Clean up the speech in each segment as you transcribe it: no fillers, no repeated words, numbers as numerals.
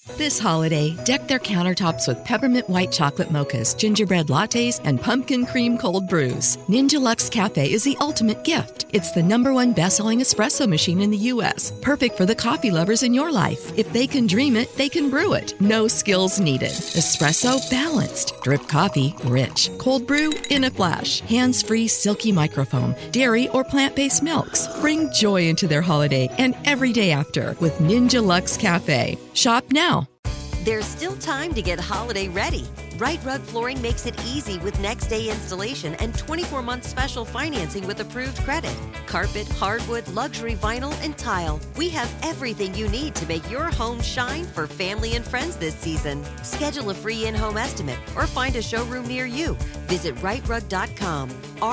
This holiday, deck their countertops with peppermint white chocolate mochas, gingerbread lattes, and pumpkin cream cold brews. Ninja Luxe Cafe is the ultimate gift. It's the #1 best-selling espresso machine in the U.S., perfect for the coffee lovers in your life. If they can dream it, they can brew it. No skills needed. Espresso balanced. Drip coffee rich. Cold brew in a flash. Hands-free silky microfoam. Dairy or plant-based milks. Bring joy into their holiday and every day after with Ninja Luxe Cafe. Shop now. There's still time to get holiday ready. Right Rug Flooring makes it easy with next day installation and 24-month special financing with approved credit. Carpet, hardwood, luxury vinyl, and tile. We have everything you need to make your home shine for family and friends this season. Schedule a free in-home estimate or find a showroom near you. Visit rightrug.com,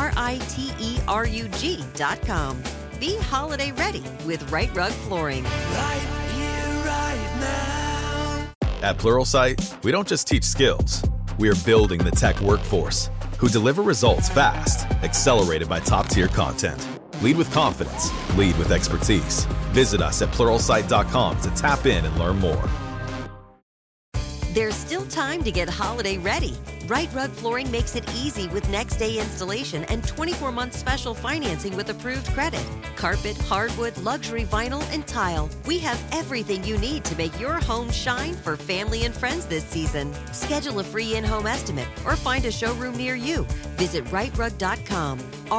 RITERUG.com. Be holiday ready with Right Rug Flooring. Right here, right now. At Pluralsight, we don't just teach skills. We are building the tech workforce who deliver results fast, accelerated by top-tier content. Lead with confidence. Lead with expertise. Visit us at Pluralsight.com to tap in and learn more. There's still time to get holiday ready. Right Rug Flooring makes it easy with next day installation and 24-month special financing with approved credit. Carpet, hardwood, luxury vinyl, and tile. We have everything you need to make your home shine for family and friends this season. Schedule a free in-home estimate or find a showroom near you. Visit rightrug.com,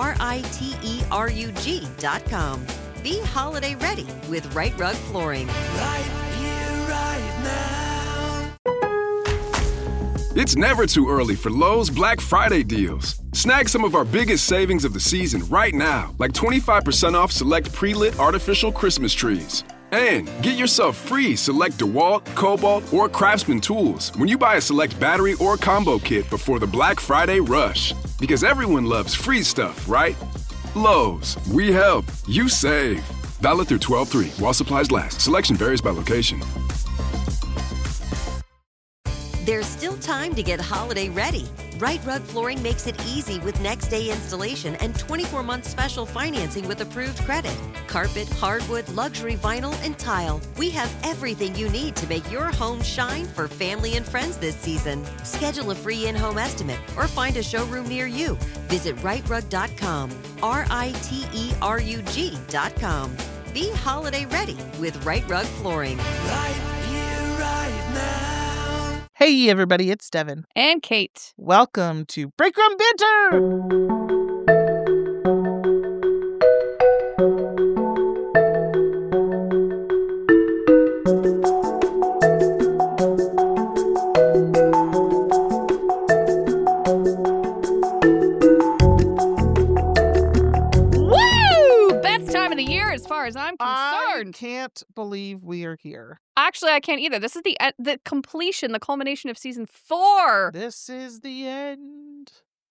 RITERUG.com. Be holiday ready with Right Rug Flooring. Right here, right now. It's never too early for Lowe's Black Friday deals. Snag some of our biggest savings of the season right now, like 25% off select pre-lit artificial Christmas trees. And get yourself free select DeWalt, Cobalt, or Craftsman tools when you buy a select battery or combo kit before the Black Friday rush. Because everyone loves free stuff, right? Lowe's, we help, you save. Valid through 12/3 while supplies last. Selection varies by location. There's still time to get holiday ready. Right Rug Flooring makes it easy with next day installation and 24-month special financing with approved credit. Carpet, hardwood, luxury vinyl, and tile. We have everything you need to make your home shine for family and friends this season. Schedule a free in-home estimate or find a showroom near you. Visit rightrug.com, RITERUG.com. Be holiday ready with Right Rug Flooring. Right here, right now. Hey everybody, it's Devin. And Kate. Welcome to Break Room Banter! Woo! Best time of the year as far as I'm concerned. I can't believe we are here. Actually, I can't either. This is the completion, the culmination of season 4 This is the end.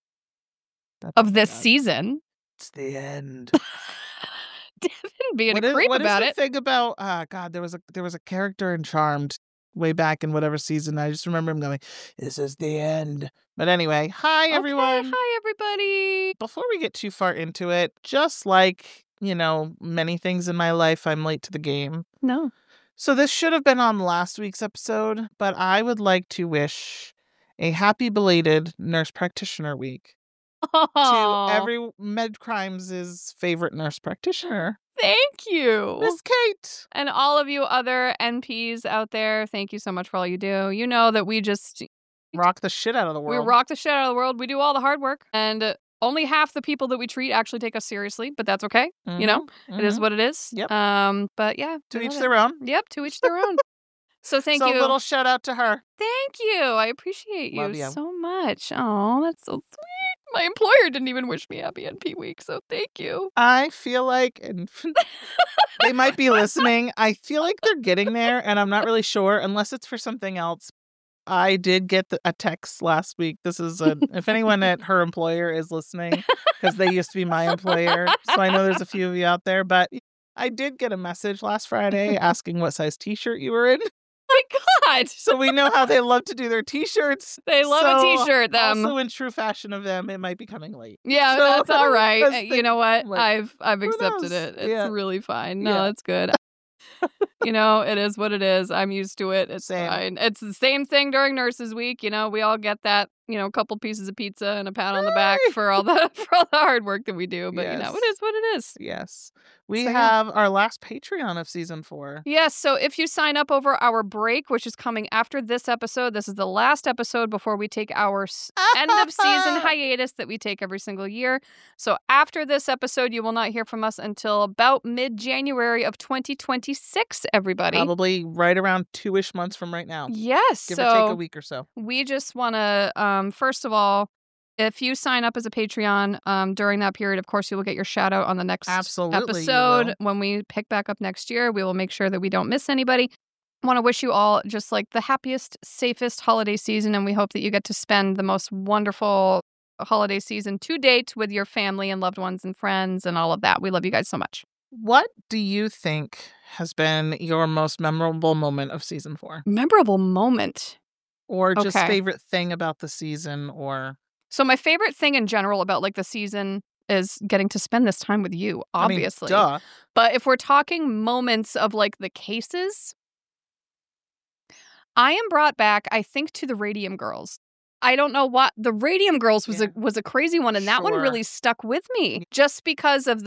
of this season. It's the end. Devin being a creep what about is it. the thing about? God, there was a character in Charmed way back in whatever season. I just remember him going, "This is the end." But anyway, hi everyone. Okay, hi everybody. Before we get too far into it, just like many things in my life, I'm late to the game. No. So this should have been on last week's episode, but I would like to wish a happy belated Nurse Practitioner Week to every Med Crimes' favorite nurse practitioner, Thank you. Miss Kate. And all of you other NPs out there, thank you so much for all you do. You know that we just Rock the shit out of the world. We rock the shit out of the world. We do all the hard work. And only half the people that we treat actually take us seriously, but that's okay. You know, it is what it is. Yep. But yeah. To I each love their it. own. Yep, to each their own. So thank So you. a little shout out to her. Thank you. I appreciate Love you you. so much. Oh, that's so sweet. My employer didn't even wish me happy NP week, so thank you. I feel like, and they might be listening, I feel like they're getting there, and I'm not really sure, unless it's for something else. I did get a text last week. This is if anyone at her employer is listening, because they used to be my employer, so I know there's a few of you out there, but I did get a message last Friday asking what size t-shirt you were in. My God. So we know how they love to do their t-shirts. They love a t-shirt, them. Also in true fashion of them, it might be coming late. Yeah, So, that's all I was right. You thinking, know what? like, I've who accepted knows? it. It's Yeah. really fine. No, Yeah. it's good. It is what it is. I'm used to it. It's Same. fine. It's the same thing during Nurses Week. We all get that, a couple pieces of pizza and a pat on the back for all the hard work that we do. But, Yes. it is what it is. Yes. We So, yeah. have our last Patreon of season 4. Yes, so if you sign up over our break, which is coming after this episode, this is the last episode before we take our end of season hiatus that we take every single year. So after this episode, you will not hear from us until about mid-January of 2026, everybody. Probably right around 2-ish months from right now. Yes, Give so or take a week or so. we just want to, first of all, if you sign up as a Patreon during that period, of course, you will get your shout out on the next Absolutely, you episode. will. When we pick back up next year, we will make sure that we don't miss anybody. I want to wish you all just like the happiest, safest holiday season, and we hope that you get to spend the most wonderful holiday season to date with your family and loved ones and friends and all of that. We love you guys so much. What do you think has been your most memorable moment of season 4? Memorable moment. Or just Okay. favorite thing about the season, or... So my favorite thing in general about like the season is getting to spend this time with you, obviously. I mean, duh. But if we're talking moments of like the cases, I am brought back, I think, to the Radium Girls. I don't know what the Radium Girls was Yeah. was a crazy one, and that one Sure. really stuck with me just because of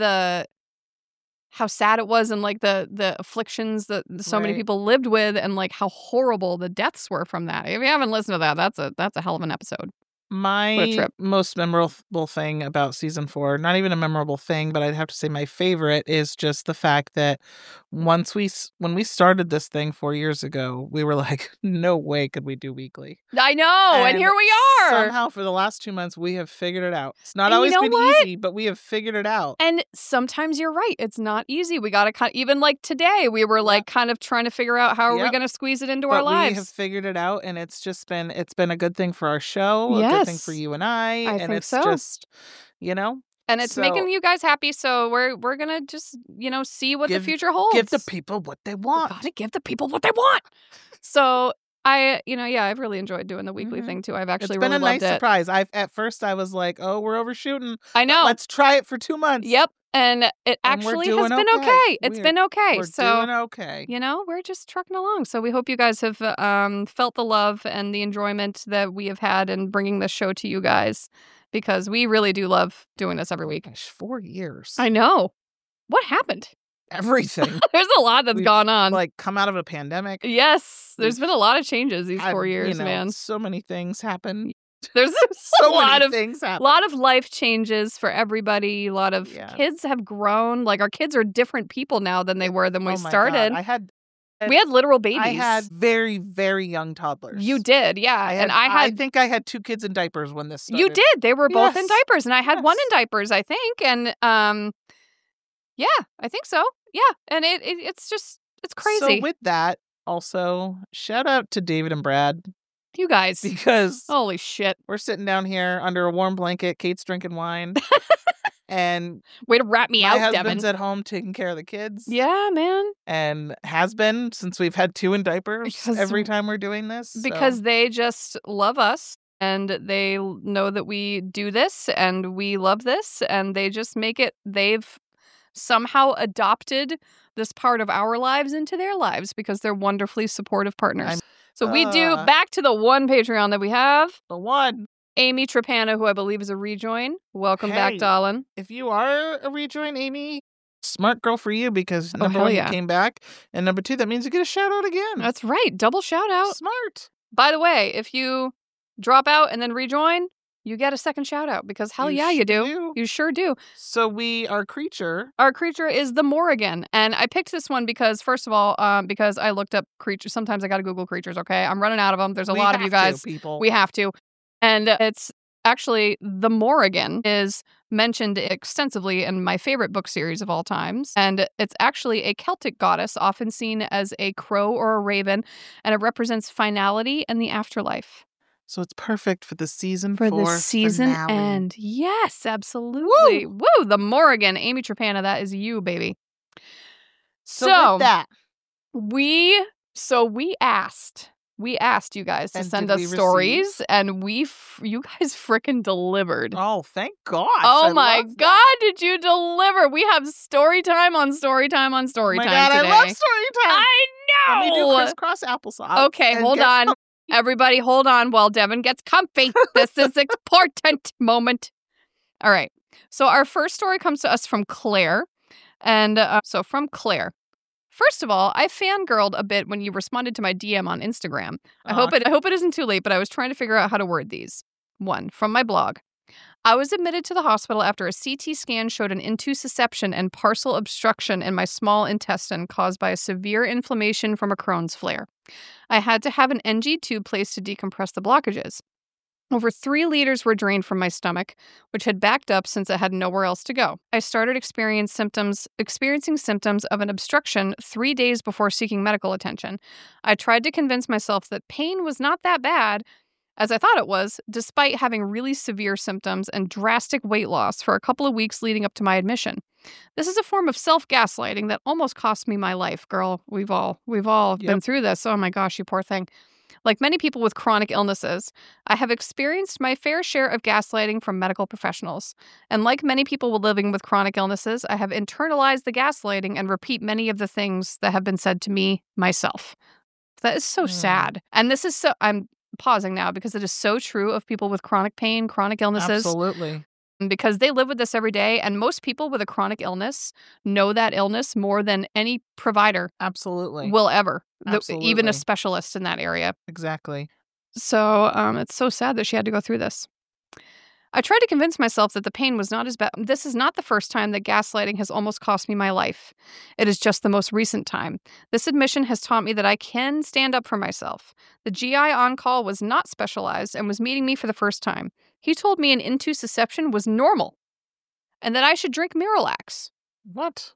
how sad it was and like the afflictions that so many Right. people lived with, and like how horrible the deaths were from that. If you haven't listened to that, that's a hell of an episode. What a My trip. most memorable thing about season 4, not even a memorable thing, but I'd have to say my favorite is just the fact that when we started this thing 4 years ago, we were like, no way could we do weekly. I know, and here we are. Somehow for the last 2 months, we have figured it out. It's not And you always know been what? easy, but we have figured it out. And sometimes you're right. It's not easy. We got to even like today, we were like kind of trying to figure out how are we Yep. going to squeeze it into But our lives. we have figured it out, and it's been a good thing for our show, a good thing Yes. for you and I, and think it's so. just, And it's so- making you guys happy. So we're going to just, see what the Give- future holds. give the people what they want. Gotta give the people what they want. So I've really enjoyed doing the weekly Mhm. thing too. I've It's actually been really a nice loved it. surprise. At first I was like, oh, we're overshooting. I know. Let's try it for 2 months. Yep. And it And we're actually has doing been okay. okay. It's We're- been okay. We're So doing okay. we're just trucking along. So we hope you guys have felt the love and the enjoyment that we have had in bringing this show to you guys, because we really do love doing this every week. Gosh, 4 years. I know. What happened? Everything. There's a lot that's We've, gone on. like come out of a pandemic. Yes, there's we've- been a lot of changes these 4 years, man. So many things happen. There's So a lot many of things happen. lot of life changes for everybody. A lot of Yeah. kids have grown. Like our kids are different people now than they were when we Oh my started. God. We had literal babies. I had very, very young toddlers. You did, yeah. I think I had 2 kids in diapers when this started. You did. They were both in Yes. diapers, and I had one Yes. in diapers, I think. And yeah, I think so. Yeah, and it's crazy. So with that, also shout out to David and Brad, you guys, because holy shit! we're sitting down here under a warm blanket. Kate's drinking wine, and Way to rat me my out, husband's Devin. at home taking care of the kids. Yeah, man. And has been since we've had 2 in diapers Because- every time we're doing this. so- Because they just love us, and they know that we do this, and we love this, and they just make it. They've somehow adopted this part of our lives into their lives because they're wonderfully supportive partners. So we do, back to the one Patreon that we have, the one. Amy Trapana, who I believe is a rejoin. Welcome back, Hey. darling. If you are a rejoin, Amy, smart girl for you, because Oh, number hell 1, yeah. you came back, and number 2, that means you get a shout out again. That's right. Double shout out. Smart. By the way, if you drop out and then rejoin, you get a second shout out because hell You yeah, you sure do. do. You sure do. So our creature. Our creature is the Morrigan. And I picked this one because, first of all, because I looked up creatures. Sometimes I got to Google creatures, okay? I'm running out of them. There's a We lot of you have to, guys. people. We have to. And it's actually, the Morrigan is mentioned extensively in my favorite book series of all times. And it's actually a Celtic goddess, often seen as a crow or a raven. And it represents finality and the afterlife. So it's perfect for the season For 4 the season finale. end. Yes, absolutely. Woo! The Morrigan. Amy Trapana, that is you, baby. So with that, we asked We asked you guys to And send did us we stories, and you guys frickin' delivered. Oh, thank gosh. Oh I my love that. God, did you deliver? We have story time on story time on story Oh my time God, today. I love story time. I Let me do know. crisscross applesauce. Okay, and hold get on. some- Everybody hold on while Devin gets comfy. This is important moment. All right. So our first story comes to us from Claire. And so from Claire. First of all, I fangirled a bit when you responded to my DM on Instagram. I hope it isn't too late, but I was trying to figure out how to word these. 1, from my blog. I was admitted to the hospital after a CT scan showed an intussusception and partial obstruction in my small intestine caused by a severe inflammation from a Crohn's flare. I had to have an NG tube placed to decompress the blockages. Over 3 liters were drained from my stomach, which had backed up since it had nowhere else to go. I started experiencing symptoms of an obstruction 3 days before seeking medical attention. I tried to convince myself that pain was not that bad, as I thought it was, despite having really severe symptoms and drastic weight loss for a couple of weeks leading up to my admission. This is a form of self-gaslighting that almost cost me my life, girl. We've all been through this. Oh my gosh, you poor thing. Like many people with chronic illnesses, I have experienced my fair share of gaslighting from medical professionals. And like many people living with chronic illnesses, I have internalized the gaslighting and repeat many of the things that have been said to me myself. That is so sad. And this is I'm pausing now because it is so true of people with chronic pain, chronic illnesses. Absolutely. Because they live with this every day, and most people with a chronic illness know that illness more than any provider Absolutely. will ever, Absolutely. even a specialist in that area. Exactly. So it's so sad that she had to go through this. I tried to convince myself that the pain was not as bad. This is not the first time that gaslighting has almost cost me my life. It is just the most recent time. This admission has taught me that I can stand up for myself. The GI on-call was not specialized and was meeting me for the first time. He told me an intussusception was normal and that I should drink Miralax. What?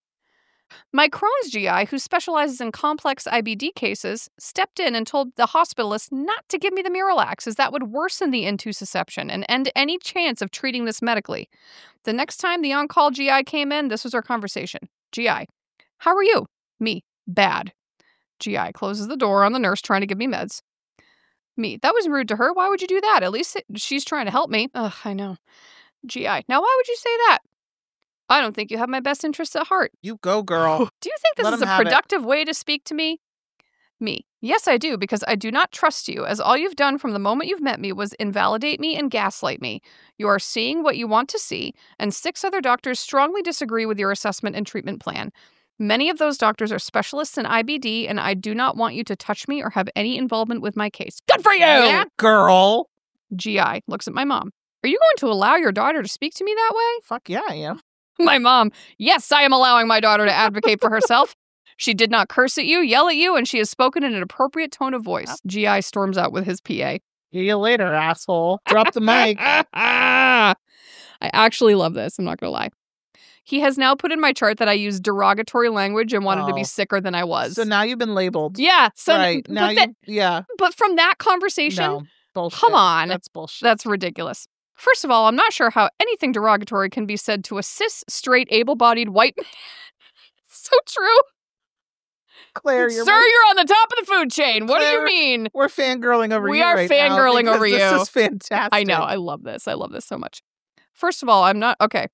My Crohn's GI, who specializes in complex IBD cases, stepped in and told the hospitalist not to give me the Miralax, as that would worsen the intussusception and end any chance of treating this medically. The next time the on-call GI came in, this was our conversation. GI, how are you? Me, bad. GI closes the door on the nurse trying to give me meds. Me, that was rude to her. Why would you do that? At least she's trying to help me. Ugh, I know. GI, now why would you say that? I don't think you have my best interests at heart. You go, girl. Do you think this Let is him a have it. productive way to speak to me? Me. Yes, I do, because I do not trust you, as all you've done from the moment you've met me was invalidate me and gaslight me. You are seeing what you want to see, and 6 other doctors strongly disagree with your assessment and treatment plan. Many of those doctors are specialists in IBD, and I do not want you to touch me or have any involvement with my case. Good for you! Yeah, girl. GI looks at my mom. Are you going to allow your daughter to speak to me that way? Fuck yeah, I am. My mom, yes, I am allowing my daughter to advocate for herself. She did not curse at you, yell at you, and she has spoken in an appropriate tone of voice. GI storms out with his PA. See you later, asshole. Drop the mic. I actually love this. I'm not going to lie. He has now put in my chart that I use derogatory language and wanted to be Oh. sicker than I was. So now you've been labeled. Yeah. So right. Now but from that conversation, No. Bullshit. come on. That's bullshit. That's ridiculous. First of all, I'm not sure how anything derogatory can be said to a cis, straight, able-bodied white man. So true. Claire, Sir, you're you're on the top of the food chain. What do you Claire, mean? We're fangirling over We you are right now fangirling because over this you. is fantastic. I know. I love this. I love this so much. First of all, I'm not... Okay.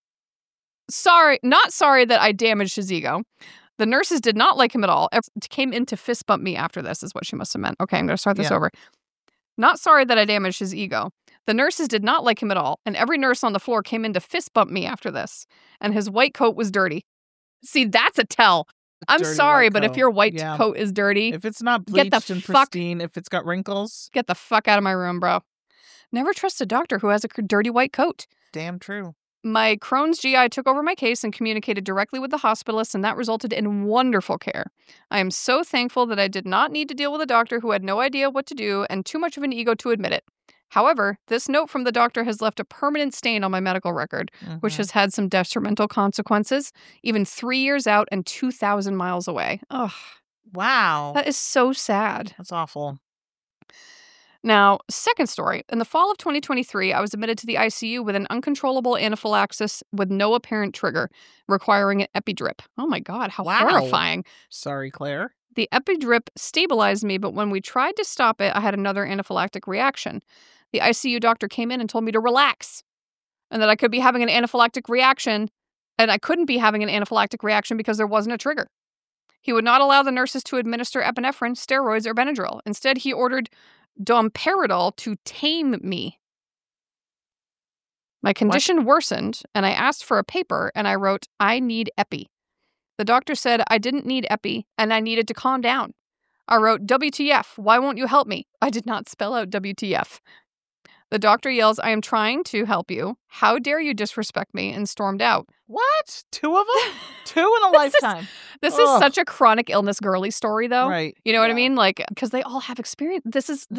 Not sorry that I damaged his ego. The nurses did not like him at all. Came in to fist bump me after this is what she must have meant. Okay, I'm going to start this Yeah. over. Not sorry that I damaged his ego. The nurses did not like him at all, and every nurse on the floor came in to fist bump me after this. And his white coat was dirty. See, that's a tell. I'm Dirty sorry, white but if coat. your white Yeah. coat is dirty, If it's not Get the bleached and fuck- pristine, if it's got wrinkles, get the fuck out of my room, bro. Never trust a doctor who has a dirty white coat. damn true. My Crohn's GI took over my case and communicated directly with the hospitalist, and that resulted in wonderful care. I am so thankful that I did not need to deal with a doctor who had no idea what to do and too much of an ego to admit it. However, this note from the doctor has left a permanent stain on my medical record, which Mhm. has had some detrimental consequences, even 3 years out and 2,000 miles away. Ugh, Wow. that is so sad. That's awful. Now, second story. In the fall of 2023, I was admitted to the ICU with an uncontrollable anaphylaxis with no apparent trigger, requiring an epidrip. Oh my God, how Wow. horrifying. Sorry, Claire. The Epidrip stabilized me, but when we tried to stop it, I had another anaphylactic reaction. The ICU doctor came in and told me to relax and that I could be having an anaphylactic reaction, and I couldn't be having an anaphylactic reaction because there wasn't a trigger. He would not allow the nurses to administer epinephrine, steroids, or Benadryl. Instead, he ordered domperidol to tame me. My condition worsened, and I asked for a paper, and I wrote, I need epi. The doctor said I didn't need epi, and I needed to calm down. I wrote, WTF, why won't you help me? I did not spell out WTF. The doctor yells, I am trying to help you. How dare you disrespect me, and stormed out. What? 2 of them? 2 in a lifetime. This is such a chronic illness girly story, though. Right. You know what I mean? Like, because they all have experience. This is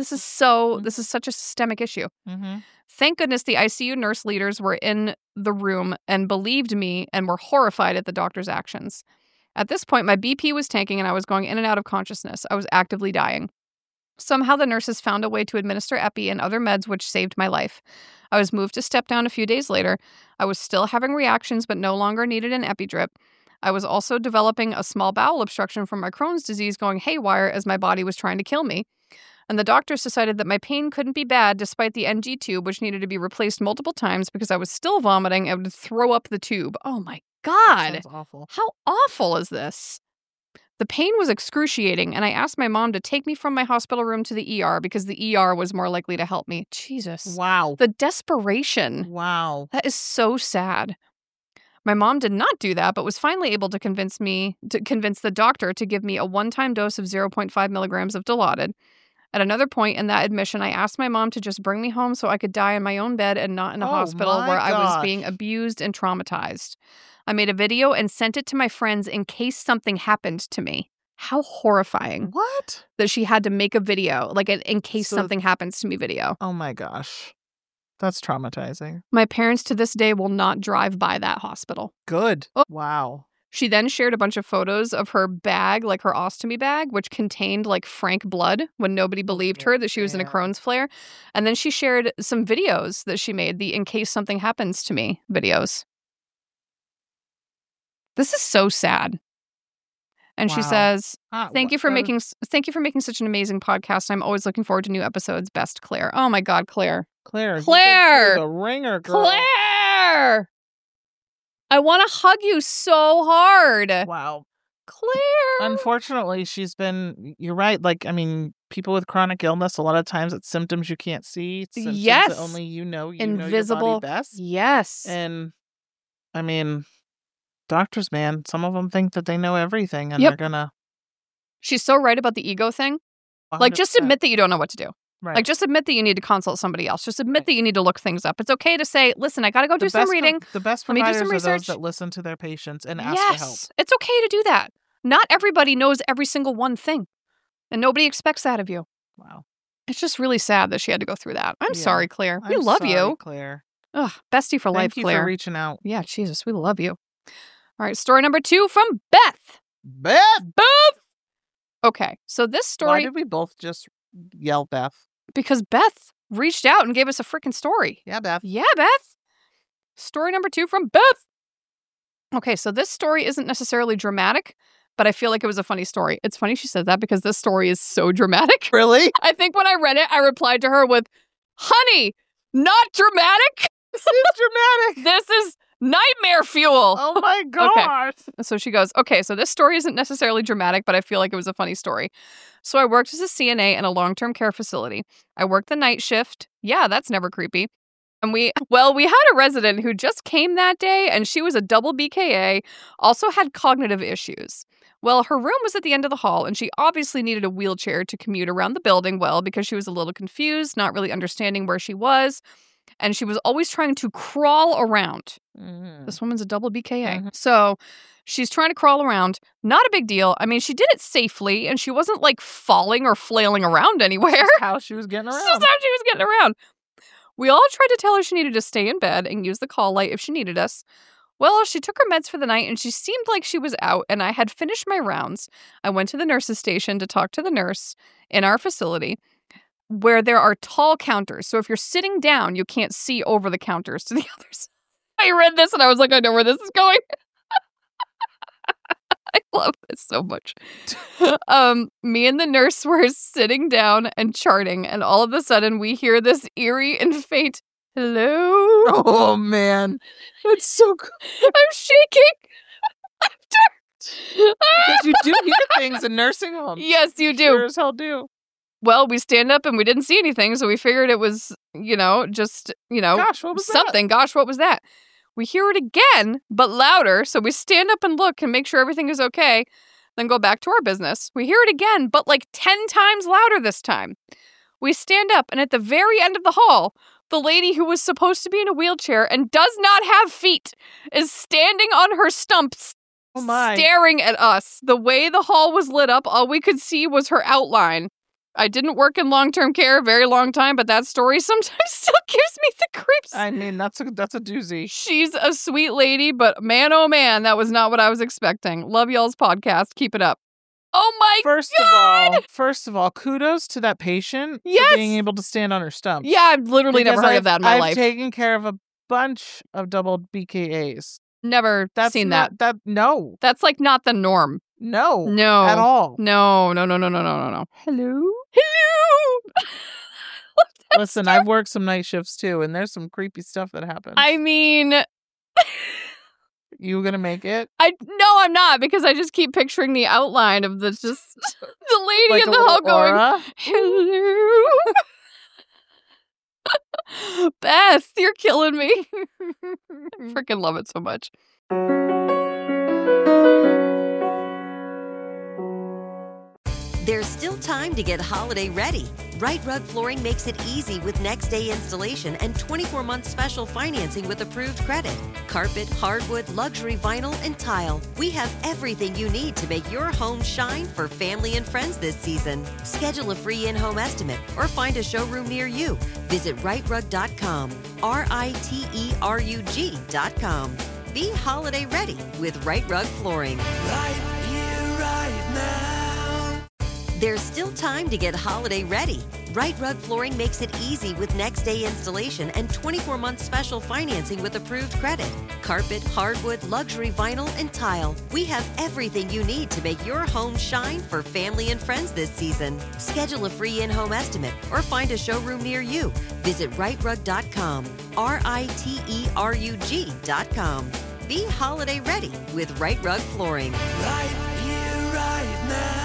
such a systemic issue. Mm-hmm. Thank goodness the ICU nurse leaders were in the room and believed me and were horrified at the doctor's actions. At this point, my BP was tanking and I was going in and out of consciousness. I was actively dying. Somehow the nurses found a way to administer epi and other meds which saved my life. I was moved to step down a few days later. I was still having reactions but no longer needed an epi drip. I was also developing a small bowel obstruction from my Crohn's disease going haywire as my body was trying to kill me. And the doctors decided that my pain couldn't be bad despite the NG tube, which needed to be replaced multiple times because I was still vomiting and would throw up the tube. Oh my God. That sounds awful. How awful is this? The pain was excruciating, and I asked my mom to take me from my hospital room to the ER because the ER was more likely to help me. Jesus. Wow. The desperation. Wow. That is so sad. My mom did not do that, but was finally able to convince the doctor to give me a one-time dose of 0.5 milligrams of Dilaudid. At another point in that admission, I asked my mom to just bring me home so I could die in my own bed and not in a hospital where I was being abused and traumatized. I made a video and sent it to my friends in case something happened to me. How horrifying. What? That she had to make a video, like an in case something happens to me video. Oh my gosh. That's traumatizing. My parents to this day will not drive by that hospital. Good. Oh. Wow. She then shared a bunch of photos of her bag, like her ostomy bag, which contained like frank blood when nobody believed her that she was in a Crohn's flare. And then she shared some videos that she made, the in case something happens to me videos. This is so sad. And she says, thank you for making such an amazing podcast. I'm always looking forward to new episodes. Best, Claire. Oh my God, Claire. Claire. The ringer, girl. Claire. I want to hug you so hard. Wow. Claire. Unfortunately, you're right. Like, I mean, people with chronic illness, a lot of times it's symptoms you can't see. It's symptoms that only you know invisible. Know your body best. Yes. And, I mean, doctors, man, some of them think that they know everything and they're gonna. She's so right about the ego thing. 100%. Like, just admit that you don't know what to do. Right. Like, just admit that you need to consult somebody else. Just admit that you need to look things up. It's okay to say, listen, I got to go do some reading. The best Let me do providers some are research. those that listen to their patients and ask for help. It's okay to do that. Not everybody knows every single one thing. And nobody expects that of you. Wow. It's just really sad that she had to go through that. I'm sorry, Claire. We I'm love sorry, you. Claire. Ugh, bestie for life, Thank you Claire. for reaching out. Yeah, Jesus, we love you. All right, story number 2 from Beth. Beth! Okay, so this story... Why did we both just yell Beth? Because Beth reached out and gave us a freaking story. Yeah, Beth. Yeah, Beth. Story number 2 from Beth. Okay, so this story isn't necessarily dramatic, but I feel like it was a funny story. It's funny she said that because this story is so dramatic. Really? I think when I read it, I replied to her with, honey, not dramatic. This is dramatic. This is nightmare fuel. Oh my gosh. Okay. So she goes, okay, so this story isn't necessarily dramatic, but I feel like it was a funny story. So I worked as a CNA in a long-term care facility. I worked the night shift. Yeah, that's never creepy. And we had a resident who just came that day, and she was a double BKA, also had cognitive issues. Well, her room was at the end of the hall, and she obviously needed a wheelchair to commute around the building because she was a little confused, not really understanding where she was. And she was always trying to crawl around. Mm-hmm. This woman's a double BKA. Mm-hmm. So she's trying to crawl around. Not a big deal. I mean, she did it safely, and she wasn't like falling or flailing around anywhere. That's how she was getting around. This is how she was getting around. We all tried to tell her she needed to stay in bed and use the call light if she needed us. Well, she took her meds for the night, and she seemed like she was out, and I had finished my rounds. I went to the nurse's station to talk to the nurse in our facility, where there are tall counters. So if you're sitting down, you can't see over the counters to the other side. I read this and I was like, I know where this is going. I love this so much. Me and the nurse were sitting down and charting, and all of a sudden we hear this eerie and faint hello. Oh, man. That's so good. I'm shaking. Because you do hear things in nursing homes. Yes, you do. Sure as hell do. Well, we stand up and we didn't see anything, so we figured it was, just, Gosh, what was something. Gosh, what was that? We hear it again, but louder, so we stand up and look and make sure everything is okay, then go back to our business. We hear it again, but like 10 times louder this time. We stand up, and at the very end of the hall, the lady who was supposed to be in a wheelchair and does not have feet is standing on her stumps, Oh, my. staring at us. The way the hall was lit up, all we could see was her outline. I didn't work in long-term care a very long time, but that story sometimes still gives me the creeps. I mean, that's a doozy. She's a sweet lady, but man, oh man, that was not what I was expecting. Love y'all's podcast. Keep it up. Oh my God! First of all, kudos to that patient Yes! for being able to stand on her stumps. Yeah, I've literally never heard of that in my life. I've taken care of a bunch of double BKAs. Never seen that. No. That's like not the norm. No. No. At all. No. Hello? Hello! Listen, I've worked some night shifts too, and there's some creepy stuff that happens. I mean... You gonna make it? No, I'm not, because I just keep picturing the outline of the lady Like in a the hall little going, aura? hello. Beth, you're killing me. I freaking love it so much. There's still time to get holiday ready. Right Rug Flooring makes it easy with next day installation and 24-month special financing with approved credit. Carpet, hardwood, luxury vinyl, and tile. We have everything you need to make your home shine for family and friends this season. Schedule a free in-home estimate or find a showroom near you. Visit rightrug.com, RITERUG.com. Be holiday ready with Right Rug Flooring. Right here, right now. There's still time to get holiday ready. Right Rug Flooring makes it easy with next day installation and 24-month special financing with approved credit. Carpet, hardwood, luxury vinyl, and tile. We have everything you need to make your home shine for family and friends this season. Schedule a free in-home estimate or find a showroom near you. Visit rightrug.com, RITERUG.com. Be holiday ready with Right Rug Flooring. Right here, right now.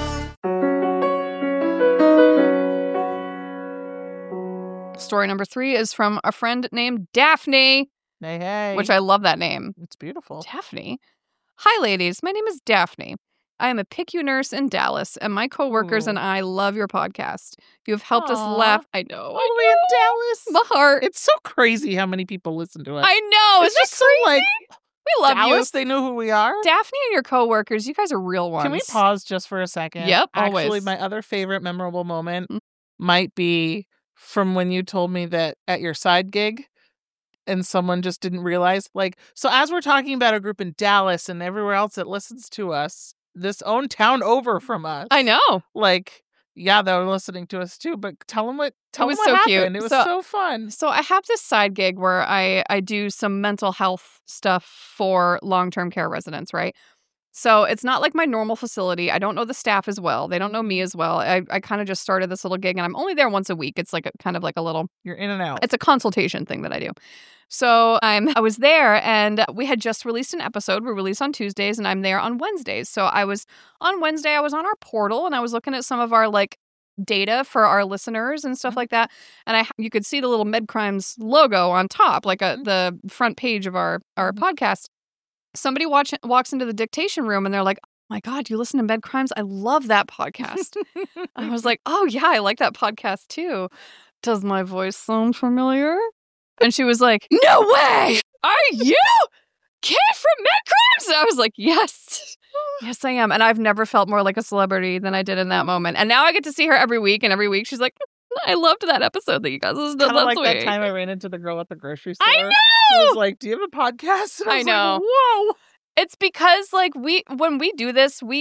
Story number 3 is from a friend named Daphne, Hey. which I love that name. It's beautiful. Daphne. Hi, ladies. My name is Daphne. I am a PICU nurse in Dallas, and my coworkers and I love your podcast. You have helped us Aw. laugh. I know. All the way in Dallas. My heart. It's so crazy how many people listen to us. I know. It's just so crazy. like We love Dallas, they know who we are. you. Daphne and your coworkers, you guys are real ones. Can we pause just for a second? Yep, Actually, always. my other favorite memorable moment Mm. might be from when you told me that at your side gig and someone just didn't realize. Like, so as we're talking about a group in Dallas and everywhere else that listens to us, this own town over from us. I know. Like, yeah, they're listening to us too, but tell them what was what so happened. cute. It was So- so fun. So I have this side gig where I do some mental health stuff for long-term care residents, right? So it's not like my normal facility. I don't know the staff as well. They don't know me as well. I kind of just started this little gig, and I'm only there once a week. It's like kind of like a little, You're in and out. it's a consultation thing that I do. So I was there, and we had just released an episode. We release on Tuesdays, and I'm there on Wednesdays. So on Wednesday, I was on our portal, and I was looking at some of our like data for our listeners and stuff like that. And you could see the little MedCrimes logo on top, like the front page of our podcast. Somebody walks into the dictation room and they're like, "Oh my God, you listen to MedCrimes? I love that podcast." I was like, "Oh yeah, I like that podcast too. Does my voice sound familiar?" And she was like, "No way! Are you Kate from MedCrimes?" And I was like, "Yes. Yes, I am." And I've never felt more like a celebrity than I did in that moment. And now I get to see her every week, and every week she's like, "I loved that episode that you guys listened to Kind of last like that week." time I ran into the girl at the grocery store. I She know! was like, "Do you have a podcast?" And I I was know. like, "Whoa!" It's because like when we do this,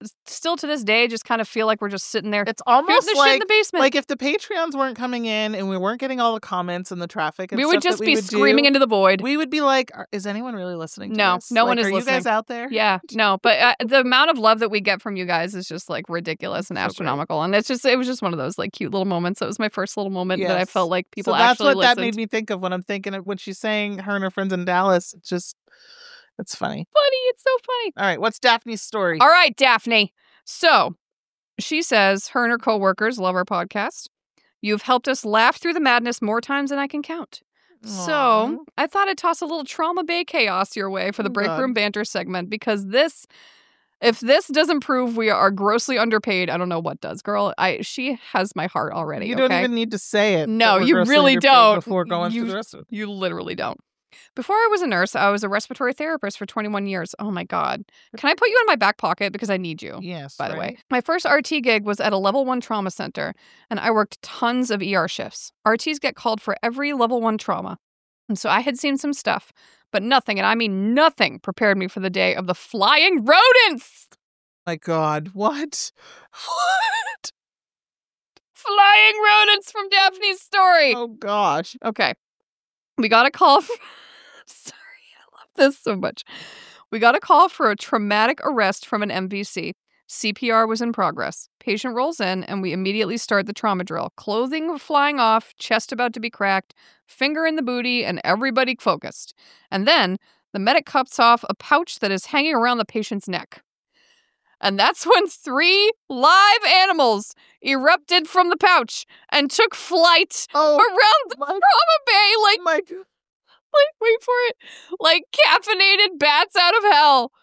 still to this day just kind of feel like we're just sitting there. It's almost shit like in the basement. Like if the Patreons weren't coming in and we weren't getting all the comments and the traffic, and we would stuff just that be we would screaming do, into the void. We would be like, is anyone really listening to No, this? no one is Are listening. you guys out there? Yeah, no, but the amount of love that we get from you guys is just like ridiculous and So great. astronomical. And it was just one of those like cute little moments. It was my first little moment that I Yes. felt like people so that's actually what listened. that made me think of when I'm thinking of when she's saying her and her friends in Dallas. It's funny. It's so funny. All right, what's Daphne's story? All right, Daphne. So she says her and her coworkers love our podcast. You've helped us laugh through the madness more times than I can count. So Aw. I thought I'd toss a little Trauma Bay chaos your way for the Oh, break God. room banter segment, because if this doesn't prove we are grossly underpaid, I don't know what does, girl. She has my heart already. You don't okay? even need to say it. No, that we're you grossly really underpaid don't. Before going You- through the rest of it. You literally don't. Before I was a nurse, I was a respiratory therapist for 21 years. Oh my God. Can I put you in my back pocket? Because I need you. Yes. By the way, right? my first RT gig was at a level 1 trauma center, and I worked tons of ER shifts. RTs get called for every level 1 trauma. And so I had seen some stuff, but nothing, and I mean nothing, prepared me for the day of the flying rodents. My God, what? What? Flying rodents from Daphne's story. Oh gosh. Okay. We got a call. Sorry, I love this so much. We got a call for a traumatic arrest from an MVC. CPR was in progress. Patient rolls in, and we immediately start the trauma drill. Clothing flying off, chest about to be cracked, finger in the booty, and everybody focused. And then the medic cuts off a pouch that is hanging around the patient's neck. And that's when 3 live animals erupted from the pouch and took flight Oh around the my, trauma bay like my God. wait for it, like caffeinated bats out of hell.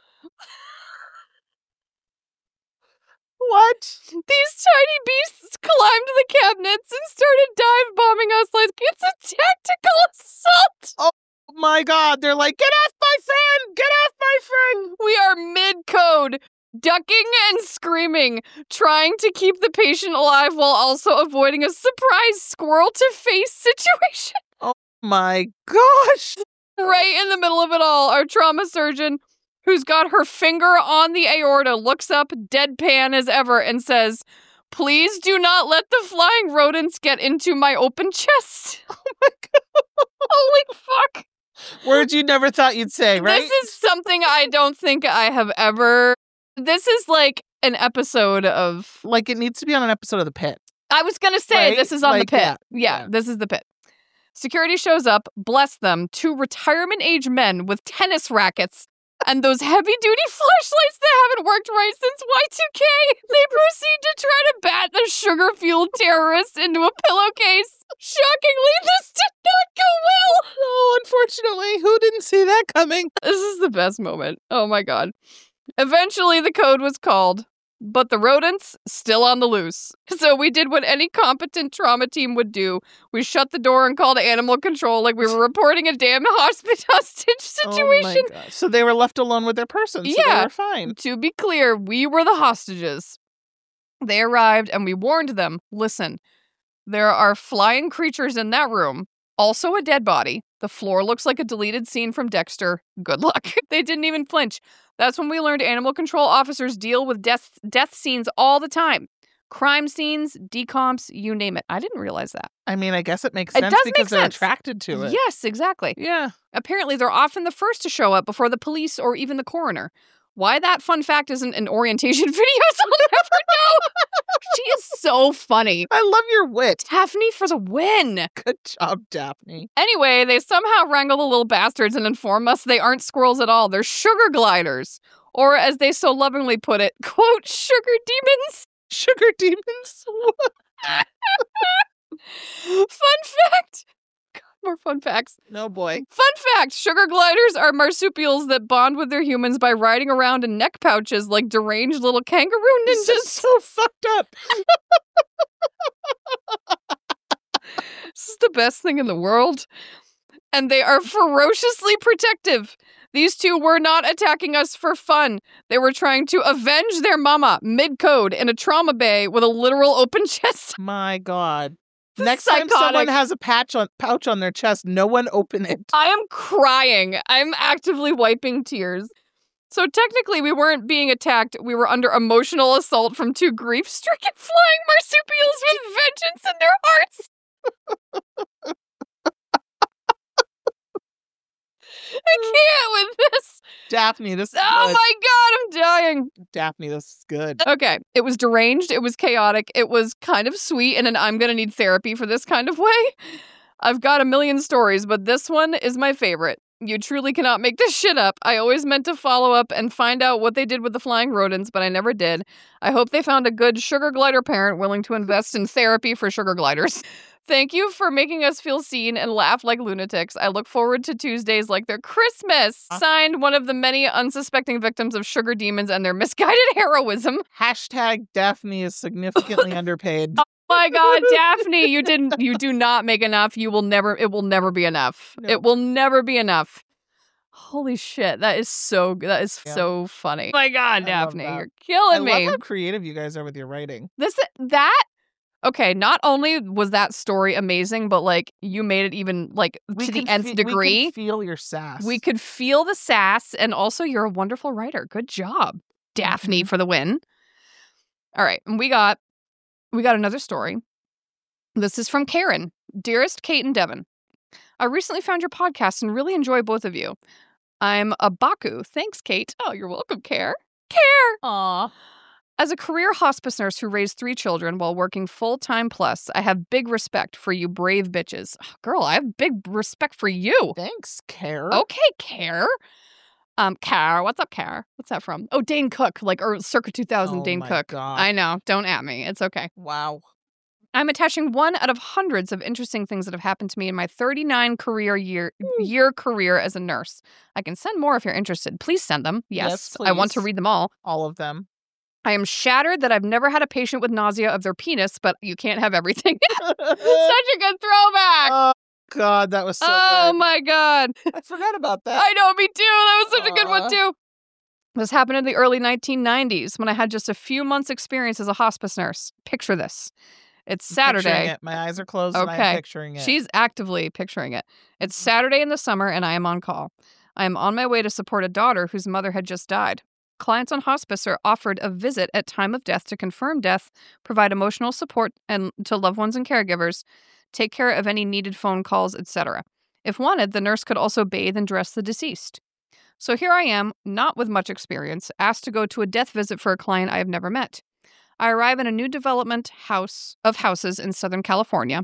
What? These tiny beasts climbed the cabinets and started dive bombing us like it's a tactical assault. Oh my God. They're like, get off my friend! Get off my friend! We are mid-code, ducking and screaming, trying to keep the patient alive while also avoiding a surprise squirrel-to-face situation. My gosh. Right in the middle of it all, our trauma surgeon, who's got her finger on the aorta, looks up deadpan as ever and says, "Please do not let the flying rodents get into my open chest." Oh my God. Holy fuck. Words you never thought you'd say, right? This is something I don't think I have ever... This is like an episode of... Like it needs to be on an episode of The Pit. I was going to say, Right? this is on Like, the pit. yeah. Yeah, Yeah. this is the pit. Security shows up, bless them, 2 retirement-age men with tennis rackets and those heavy-duty flashlights that haven't worked right since Y2K. They proceed to try to bat the sugar-fueled terrorists into a pillowcase. Shockingly, this did not go well. Oh, unfortunately, who didn't see that coming? This is the best moment. Oh my God. Eventually, the code was called, but the rodents still on the loose. So we did what any competent trauma team would do. We shut the door and called animal control like we were reporting a damn hostage situation. Oh my gosh. So they were left alone with their person. So Yeah. they were fine. To be clear, we were the hostages. They arrived and we warned them, listen, there are flying creatures in that room, also a dead body. The floor looks like a deleted scene from Dexter. Good luck. They didn't even flinch. That's when we learned animal control officers deal with death scenes all the time. Crime scenes, decomps, you name it. I didn't realize that. I mean, I guess it makes It sense does because make they're sense. attracted to it. Yes, exactly. Yeah. Apparently, they're often the first to show up before the police or even the coroner. Why that fun fact isn't an orientation video, I'll never know. She is so funny. I love your wit. Daphne for the win. Good job, Daphne. Anyway, they somehow wrangle the little bastards and inform us they aren't squirrels at all. They're sugar gliders. Or as they so lovingly put it, quote, sugar demons. Sugar demons. Fun fact. God, more fun facts. No boy. Fun fact, sugar gliders are marsupials that bond with their humans by riding around in neck pouches like deranged little kangaroo This is ninjas. so fucked up. This is the best thing in the world. And they are ferociously protective. These 2 were not attacking us for fun. They were trying to avenge their mama mid-code in a trauma bay with a literal open chest. My God. This is Next time someone psychotic. has a pouch on their chest, no one open it. I am crying. I'm actively wiping tears. So technically, we weren't being attacked. We were under emotional assault from two grief-stricken flying marsupials with vengeance in their hearts. I can't with this. Daphne, this is Oh good. my God, I'm dying. Daphne, this is good. Okay, it was deranged. It was chaotic. It was kind of sweet, and I'm going to need therapy for this kind of way. I've got a million stories, but this one is my favorite. You truly cannot make this shit up. I always meant to follow up and find out what they did with the flying rodents, but I never did. I hope they found a good sugar glider parent willing to invest in therapy for sugar gliders. Thank you for making us feel seen and laugh like lunatics. I look forward to Tuesdays like they're Christmas. Signed, one of the many unsuspecting victims of sugar demons and their misguided heroism. Hashtag Daphne is significantly underpaid. My God, Daphne, you do not make enough. It will never be enough. No. It will never be enough. Holy shit, that is so so funny. My God, I love Daphne, that. you're killing I me. love how creative you guys are with your writing. Okay, not only was that story amazing, but like you made it even like to the nth degree. We can feel your sass. We could feel the sass, and also you're a wonderful writer. Good job, Daphne, for the win. All right, and we got another story. This is from Karen. Dearest Kate and Devin, I recently found your podcast and really enjoy both of you. I'm a Baku. Thanks, Kate. Oh, you're welcome, Care. Aw. As a career hospice nurse who raised 3 children while working full-time plus, I have big respect for you brave bitches. Oh, girl, I have big respect for you. Thanks, Care. Okay, Care. Care. What's up, Care? What's that from? Oh, Dane Cook, or circa 2000 Oh Dane my Cook. God. I know. Don't at me. It's okay. Wow. I'm attaching one out of hundreds of interesting things that have happened to me in my 39 year career as a nurse. I can send more if you're interested. Please send them. Yes, I want to please. read them all. All of them. I am shattered that I've never had a patient with nausea of their penis, but you can't have everything. Such a good throwback. Oh, God, that was so Oh, good. my God. I forgot about that. I know, me too. That was such a good one, Aw. too. This happened in the early 1990s when I had just a few months' experience as a hospice nurse. Picture this. It's I'm picturing Saturday. it. My eyes are closed and Okay. I'm picturing it. She's actively picturing it. It's Saturday in the summer, and I am on call. I am on my way to support a daughter whose mother had just died. Clients on hospice are offered a visit at time of death to confirm death, provide emotional support and to loved ones and caregivers, take care of any needed phone calls, etc. If wanted, the nurse could also bathe and dress the deceased. So here I am, not with much experience, asked to go to a death visit for a client I have never met. I arrive in a new development of houses in Southern California.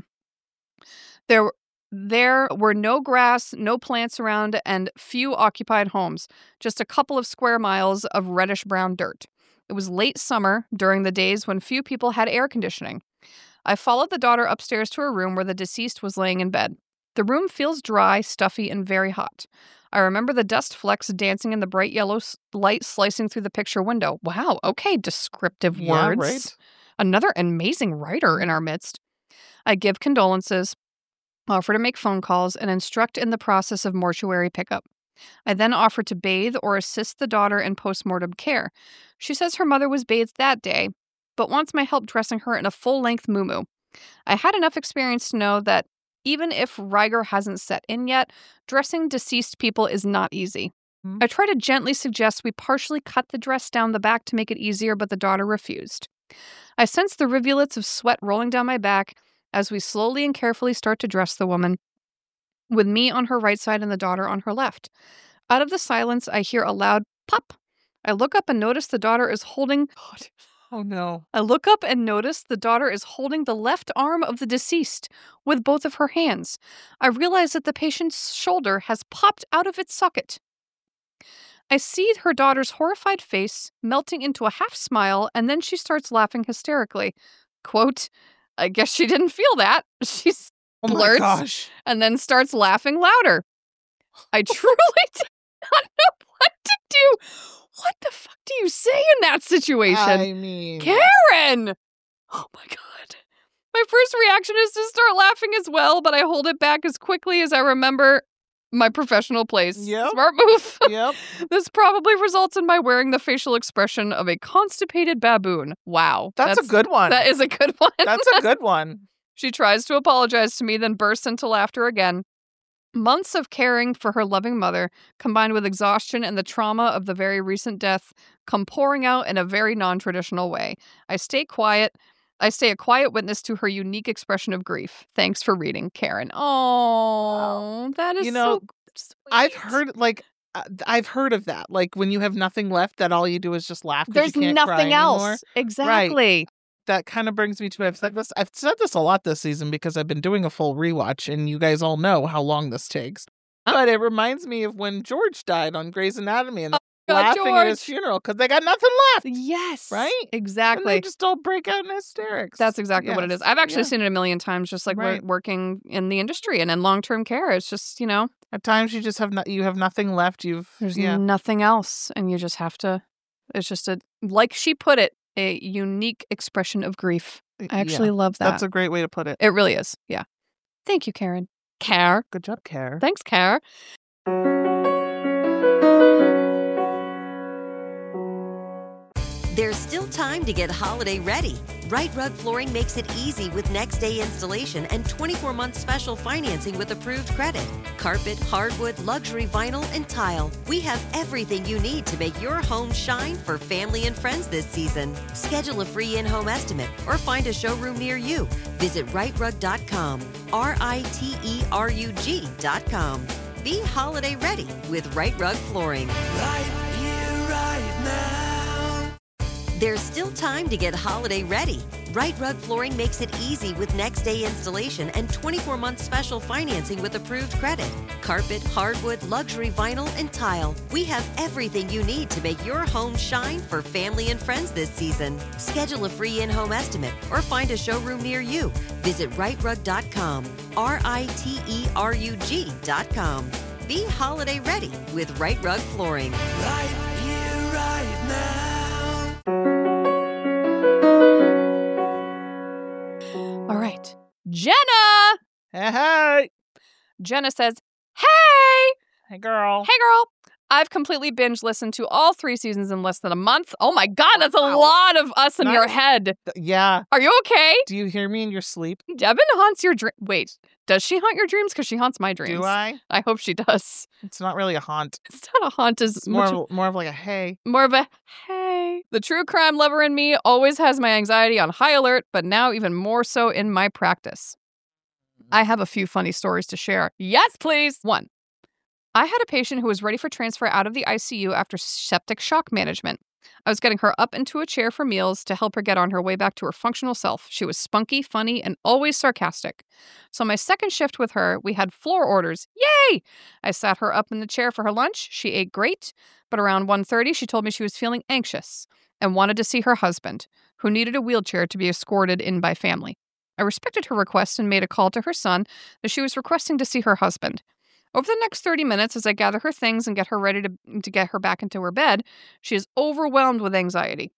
There were no grass, no plants around, and few occupied homes, just a couple of square miles of reddish-brown dirt. It was late summer, during the days when few people had air conditioning. I followed the daughter upstairs to her room where the deceased was laying in bed. The room feels dry, stuffy, and very hot. I remember the dust flecks dancing in the bright yellow light slicing through the picture window. Wow, okay, descriptive Yeah, words. right. Another amazing writer in our midst. I give condolences, offer to make phone calls, and instruct in the process of mortuary pickup. I then offer to bathe or assist the daughter in postmortem care. She says her mother was bathed that day, but wants my help dressing her in a full-length muumuu. I had enough experience to know that even if rigor hasn't set in yet, dressing deceased people is not easy. Mhm. I try to gently suggest we partially cut the dress down the back to make it easier, but the daughter refused. I sense the rivulets of sweat rolling down my back as we slowly and carefully start to dress the woman, with me on her right side and the daughter on her left. Out of the silence, I hear a loud pop. I look up and notice the daughter is holding... Oh, no. I look up and notice the daughter is holding the left arm of the deceased with both of her hands. I realize that the patient's shoulder has popped out of its socket. I see her daughter's horrified face melting into a half smile, and then she starts laughing hysterically. Quote, I guess she didn't feel that. She Oh, my blurts gosh. and then starts laughing louder. I truly did not know what to do. What the fuck do you say in that situation? I mean, Karen! Oh my God. My first reaction is to start laughing as well, but I hold it back as quickly as I remember my professional place. Yep. Smart move. Yep. This probably results in my wearing the facial expression of a constipated baboon. Wow. That's a good one. That is a good one. That's a good one. She tries to apologize to me, then bursts into laughter again. Months of caring for her loving mother, combined with exhaustion and the trauma of the very recent death, come pouring out in a very non-traditional way. I stay a quiet witness to her unique expression of grief. Thanks for reading, Karen. Oh, that is so sweet. I've heard of that. Like when you have nothing left, that all you do is just laugh. There's you can't nothing cry else. Anymore. Exactly. Right. That kind of brings me to I've said this a lot this season because I've been doing a full rewatch, and you guys all know how long this takes. But it reminds me of when George died on Grey's Anatomy, and laughing at his funeral because they got nothing left. Yes. Right? Exactly. And they just all break out in hysterics. That's exactly what it is. I've actually seen it a million times, just like working in the industry and in long-term care. It's just, at times you just have nothing left. There's nothing else, and you just have to. It's just like she put it, a unique expression of grief. I actually love that. That's a great way to put it. It really is. Yeah. Thank you, Karen. Care. Good job, Care. Thanks, Care. There's still time to get holiday ready. Right Rug Flooring makes it easy with next day installation and 24-month special financing with approved credit. Carpet, hardwood, luxury vinyl, and tile. We have everything you need to make your home shine for family and friends this season. Schedule a free in-home estimate or find a showroom near you. Visit rightrug.com, RITERUG.com. Be holiday ready with Right Rug Flooring. Right here, right now. There's still time to get holiday ready. Right Rug Flooring makes it easy with next day installation and 24-month special financing with approved credit. Carpet, hardwood, luxury vinyl, and tile. We have everything you need to make your home shine for family and friends this season. Schedule a free in-home estimate or find a showroom near you. Visit rightrug.com, RITERUG.com. Be holiday ready with Right Rug Flooring. Right here, right now. All right. Jenna! Hey. Jenna says, Hey! Hey, girl. Hey, girl. I've completely binge listened to all 3 seasons in less than a month. Oh my God, that's a lot of us in your head. Yeah. Are you okay? Do you hear me in your sleep? Devin haunts your dream. Wait, does she haunt your dreams? Because she haunts my dreams. Do I? I hope she does. It's not really a haunt. It's not a haunt. It's more of like a hey. More of a hey. The true crime lover in me always has my anxiety on high alert, but now even more so in my practice. I have a few funny stories to share. Yes, please. 1. I had a patient who was ready for transfer out of the ICU after septic shock management. I was getting her up into a chair for meals to help her get on her way back to her functional self. She was spunky, funny, and always sarcastic. So my second shift with her, we had floor orders. Yay! I sat her up in the chair for her lunch. She ate great, but around 1:30, she told me she was feeling anxious and wanted to see her husband, who needed a wheelchair to be escorted in by family. I respected her request and made a call to her son that she was requesting to see her husband. Over the next 30 minutes, as I gather her things and get her ready to get her back into her bed, she is overwhelmed with anxiety.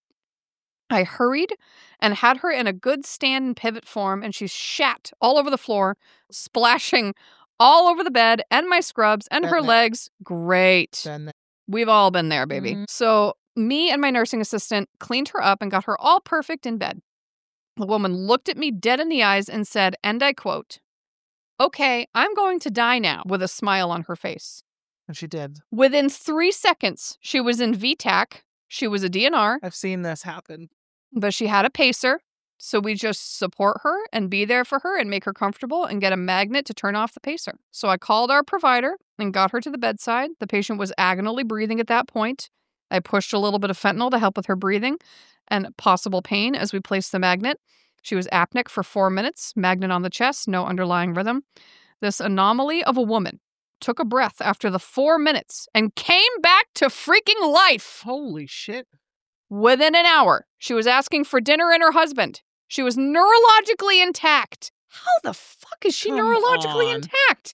I hurried and had her in a good stand and pivot form, and she shat all over the floor, splashing all over the bed and my scrubs and her legs. Great. We've all been there, baby. Mm-hmm. So me and my nursing assistant cleaned her up and got her all perfect in bed. The woman looked at me dead in the eyes and said, and I quote, "Okay, I'm going to die now," with a smile on her face. And she did. Within 3 seconds, she was in VTAC. She was a DNR. I've seen this happen. But she had a pacer. So we just support her and be there for her and make her comfortable and get a magnet to turn off the pacer. So I called our provider and got her to the bedside. The patient was agonally breathing at that point. I pushed a little bit of fentanyl to help with her breathing and possible pain as we placed the magnet. She was apneic for 4 minutes, magnet on the chest, no underlying rhythm. This anomaly of a woman took a breath after the 4 minutes and came back to freaking life. Holy shit. Within an hour, she was asking for dinner and her husband. She was neurologically intact. How the fuck is she neurologically intact?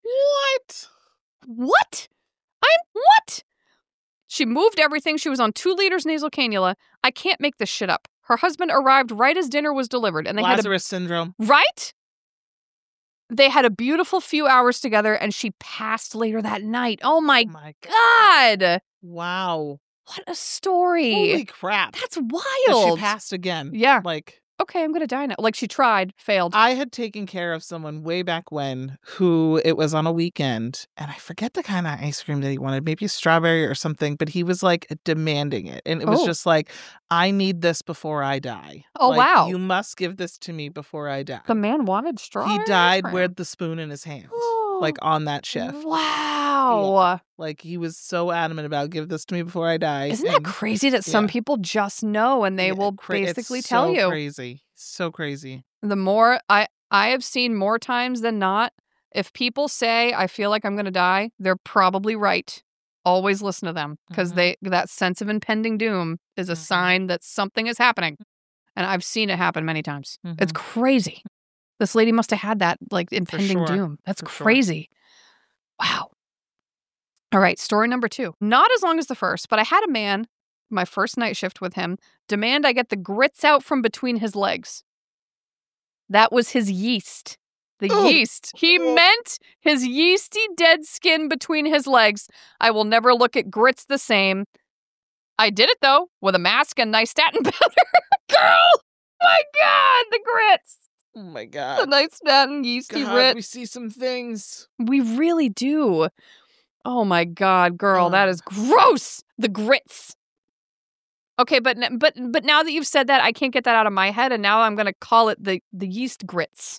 What? What? She moved everything. She was on 2 liters nasal cannula. I can't make this shit up. Her husband arrived right as dinner was delivered. And they Lazarus syndrome. Right? They had a beautiful few hours together, and she passed later that night. Oh my God. Wow. What a story. Holy crap. That's wild. She passed again. Yeah. Like, okay, I'm going to die now. Like she tried, failed. I had taken care of someone way back when who it was on a weekend, and I forget the kind of ice cream that he wanted, maybe strawberry or something, but he was like demanding it. And it was just like, I need this before I die. Oh, Like, wow. You must give this to me before I die. The man wanted strawberry. He died with the spoon in his hand, like on that shift. Wow. Like he was so adamant about give this to me before I die. Isn't that crazy that some people just know and they will basically tell you? Crazy. So crazy. The more I have seen more times than not, if people say, I feel like I'm going to die, they're probably right. Always listen to them because that sense of impending doom is a sign that something is happening. And I've seen it happen many times. It's crazy. This lady must have had that like impending doom. That's crazy. Wow. All right, story number 2. Not as long as the first, but I had a man, my first night shift with him, demand I get the grits out from between his legs. That was his yeast. The yeast. He meant his yeasty dead skin between his legs. I will never look at grits the same. I did it, though, with a mask and nystatin powder. Girl! My God, the grits! Oh, my The God. nystatin yeasty God, we grits. see some things. We really do. Oh my God, girl, that is gross. The grits. Okay, but now that you've said that, I can't get that out of my head, and now I'm going to call it the yeast grits.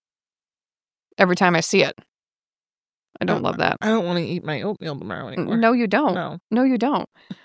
Every time I see it. I don't love that. I don't want to eat my oatmeal tomorrow anymore. No, you don't. No, you don't.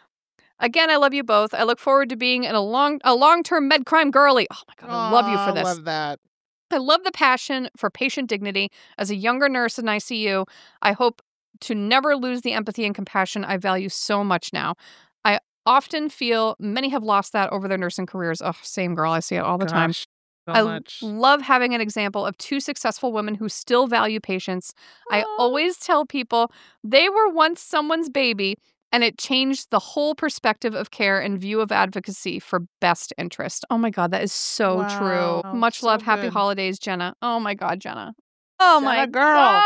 Again, I love you both. I look forward to being in a long-term med crime girly. Oh my God, I love you for this. I love that. I love the passion for patient dignity. As a younger nurse in ICU, I hope to never lose the empathy and compassion I value so much now. I often feel many have lost that over their nursing careers. Oh, same girl. I see it all the time. So I much. love having an example of 2 successful women who still value patients. I always tell people they were once someone's baby, and it changed the whole perspective of care and view of advocacy for best interest. Oh my God, that is so true. Much so love. Happy good. holidays, Jenna. Oh my God, Jenna. Oh Jenna my girl.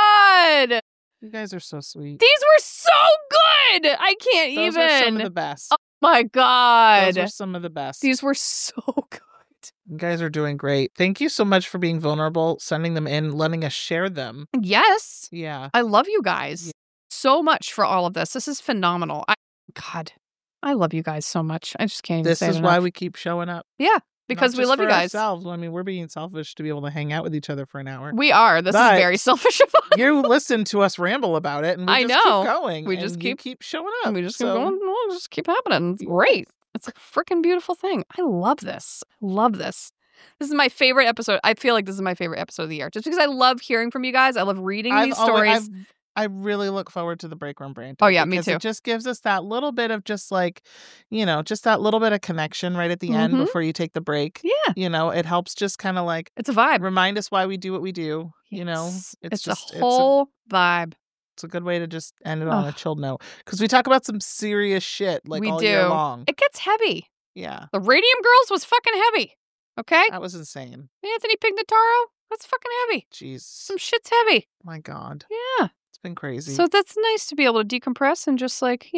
God. You guys are so sweet. These were so good. I can't Those even. were some of the best. Oh my God. Those were some of the best. These were so good. You guys are doing great. Thank you so much for being vulnerable, sending them in, letting us share them. Yes. Yeah. I love you guys so much for all of this. This is phenomenal. God, I love you guys so much. I just can't even This say it is why enough. we keep showing up. Yeah, because Not we just love you for guys. Ourselves. I mean, we're being selfish to be able to hang out with each other for an hour. We are. This is But very selfish of us. You listen to us ramble about it, and we I just know. keep going. We and just you keep showing up. We just keep so- going. We'll just keep happening. It's great. It's a freaking beautiful thing. I love this. Love this. This is my favorite episode. I feel like this is my favorite episode of the year. Just because I love hearing from you guys. I love reading these stories. I really look forward to the break room brand. Oh, yeah, me because too. It just gives us that little bit of just like, just that little bit of connection right at the end before you take the break. Yeah. It helps just kind of like It's a vibe. remind us why we do what we do. Yes. It's just a whole vibe. It's a good way to just end it on a chilled note because we talk about some serious shit like We all do. year long. It gets heavy. Yeah, The Radium Girls was fucking heavy. Okay? that was insane. Anthony Pignataro, that's fucking heavy. Jeez, Some shit's heavy. my God, Yeah. it's been crazy. So that's nice to be able to decompress and just like,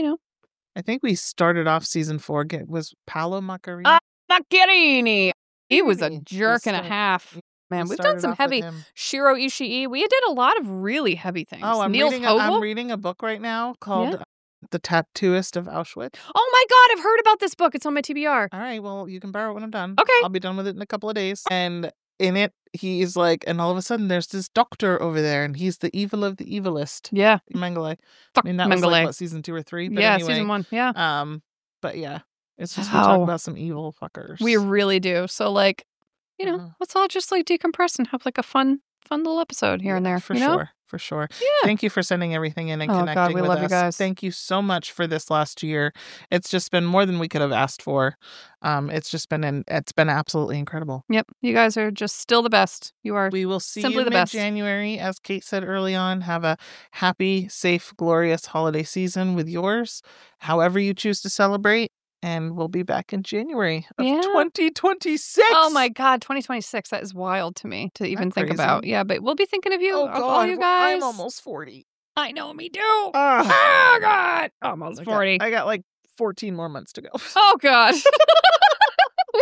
I think we started off season 4. Was Paolo Macchiarini? Macchiarini. He was a We jerk and a start- half. Man, we we've done started some off with heavy. him. Shiro Ishii. We did a lot of really heavy things. Oh, I'm Niels reading. Hogle. I'm reading a book right now called "The Tattooist of Auschwitz." Oh my God, I've heard about this book. It's on my TBR. All right, well, you can borrow it when I'm done. Okay. I'll be done with it in a couple of days. And in it, he's like, and all of a sudden, there's this doctor over there, and he's the evil of the evilest. Yeah. Mengele. Fuck I mean, that was Mengele. like what, season 2 or 3. But Yeah, anyway, season 1. Yeah. But yeah, it's just we talk Wow. about some evil fuckers. We really do. So like, Uh-huh. let's all just like decompress and have like a fun little episode here and there. For you know? sure. For sure. Yeah. Thank you for sending everything in and Oh, God, connecting we with love us. you guys. Thank you so much for this last year. It's just been more than we could have asked for. It's been absolutely incredible. Yep. You guys are just still the best. You are. We will see Simply you the best. mid-January, as Kate said early on. Have a happy, safe, glorious holiday season with yours, however you choose to celebrate. And we'll be back in January of Yeah. 2026. Oh my God, 2026. That is wild to me to even think crazy? about. Yeah, but we'll be thinking of you, Oh, of God. all you guys. I'm almost 40. I know, me too. Ah. Oh God, almost 40. I got like 14 more months to go. Oh God. We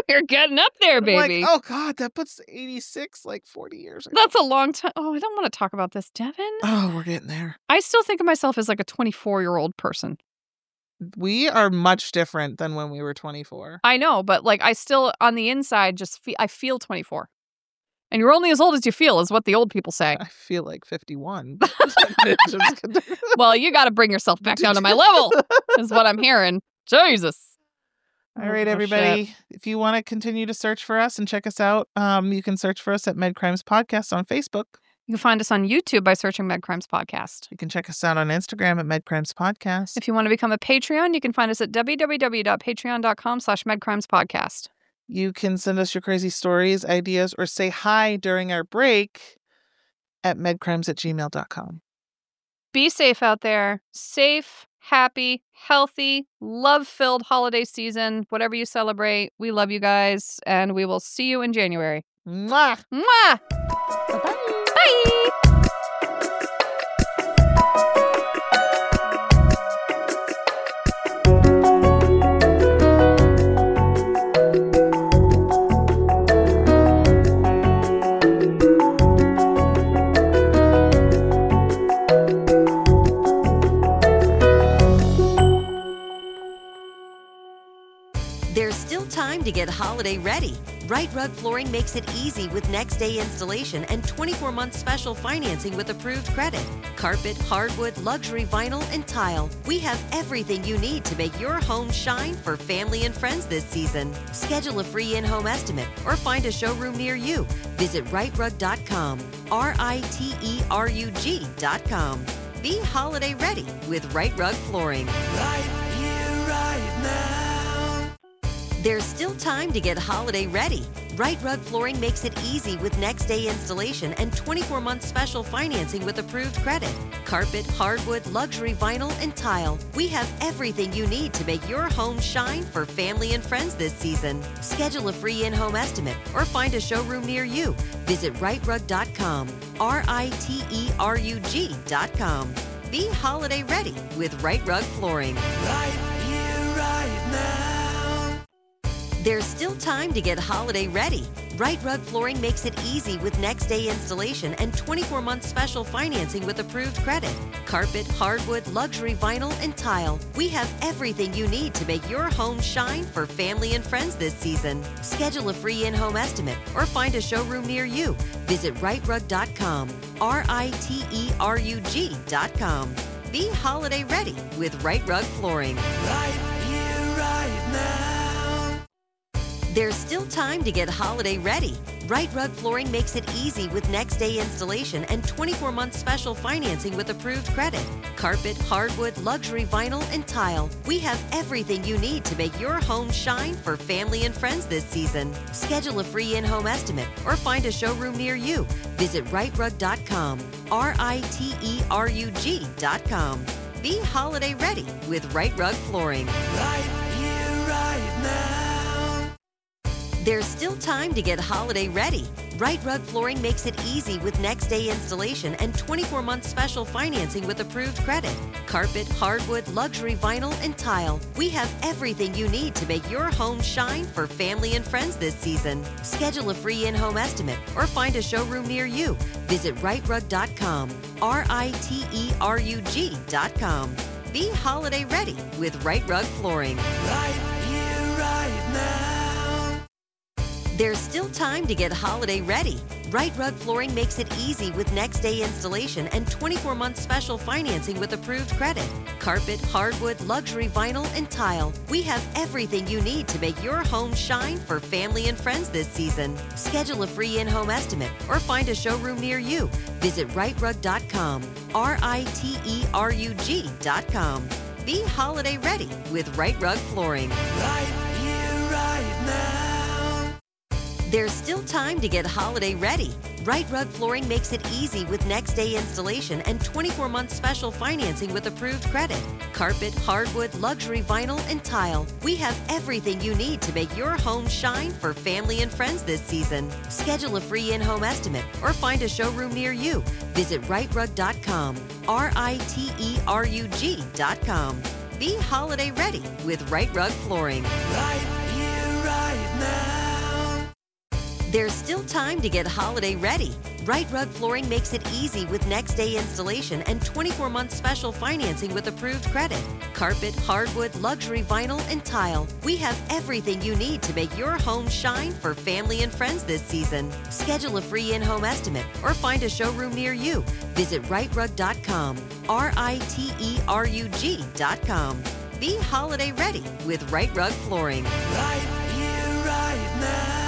We're getting up there, I'm baby. like, oh God, that puts 86 like 40 years ago. That's a long time. Oh, I don't want to talk about this, Devin. Oh, we're getting there. I still think of myself as like a 24-year-old person. We are much different than when we were 24. I know, but like I still on the inside just I feel 24. And you're only as old as you feel is what the old people say. I feel like 51. Well, you got to bring yourself back down to my level is what I'm hearing. Jesus. All right, everybody. If you want to continue to search for us and check us out, you can search for us at Med Crimes Podcast on Facebook. You can find us on YouTube by searching Med Crimes Podcast. You can check us out on Instagram at Med Crimes Podcast. If you want to become a Patreon, you can find us at www.patreon.com/medcrimespodcast. You can send us your crazy stories, ideas, or say hi during our break at medcrimes@gmail.com. Be safe out there. Safe, happy, healthy, love-filled holiday season. Whatever you celebrate, we love you guys, and we will see you in January. Mwah! Mwah! Bye-bye! Bye! There's still time to get holiday ready. Right Rug Flooring makes it easy with next day installation and 24-month special financing with approved credit. Carpet, hardwood, luxury vinyl, and tile. We have everything you need to make your home shine for family and friends this season. Schedule a free in-home estimate or find a showroom near you. Visit rightrug.com, RITERUG.com. Be holiday ready with Right Rug Flooring. Right here, right now. There's still time to get holiday ready. Right Rug Flooring makes it easy with next day installation and 24-month special financing with approved credit. Carpet, hardwood, luxury vinyl, and tile. We have everything you need to make your home shine for family and friends this season. Schedule a free in-home estimate or find a showroom near you. Visit rightrug.com, RITERUG.com. Be holiday ready with Right Rug Flooring. Right here, right now. There's still time to get holiday ready. Right Rug Flooring makes it easy with next day installation and 24-month special financing with approved credit. Carpet, hardwood, luxury vinyl, and tile. We have everything you need to make your home shine for family and friends this season. Schedule a free in-home estimate or find a showroom near you. Visit rightrug.com, RITERUG.com. Be holiday ready with Right Rug Flooring. Right here, right now. There's still time to get holiday ready. Right Rug Flooring makes it easy with next day installation and 24-month special financing with approved credit. Carpet, hardwood, luxury vinyl, and tile. We have everything you need to make your home shine for family and friends this season. Schedule a free in-home estimate or find a showroom near you. Visit rightrug.com, RITERUG.com. Be holiday ready with Right Rug Flooring. Right here, right now. There's still time to get holiday ready. Right Rug Flooring makes it easy with next day installation and 24-month special financing with approved credit. Carpet, hardwood, luxury vinyl, and tile. We have everything you need to make your home shine for family and friends this season. Schedule a free in-home estimate or find a showroom near you. Visit rightrug.com, RITERUG.com. Be holiday ready with Right Rug Flooring. Right here, right now. There's still time to get holiday ready. Right Rug Flooring makes it easy with next day installation and 24-month special financing with approved credit. Carpet, hardwood, luxury vinyl, and tile. We have everything you need to make your home shine for family and friends this season. Schedule a free in-home estimate or find a showroom near you. Visit rightrug.com, RITERUG.com. Be holiday ready with Right Rug Flooring. Right here, right now. There's still time to get holiday ready. Right Rug Flooring makes it easy with next day installation and 24-month special financing with approved credit. Carpet, hardwood, luxury vinyl, and tile. We have everything you need to make your home shine for family and friends this season. Schedule a free in-home estimate or find a showroom near you. Visit rightrug.com, RITERUG.com. Be holiday ready with Right Rug Flooring. Right here, right now. There's still time to get holiday ready. Right Rug Flooring makes it easy with next day installation and 24-month special financing with approved credit. Carpet, hardwood, luxury vinyl, and tile. We have everything you need to make your home shine for family and friends this season. Schedule a free in-home estimate or find a showroom near you. Visit rightrug.com, RITERUG.com. Be holiday ready with Right Rug Flooring. Right here, right now.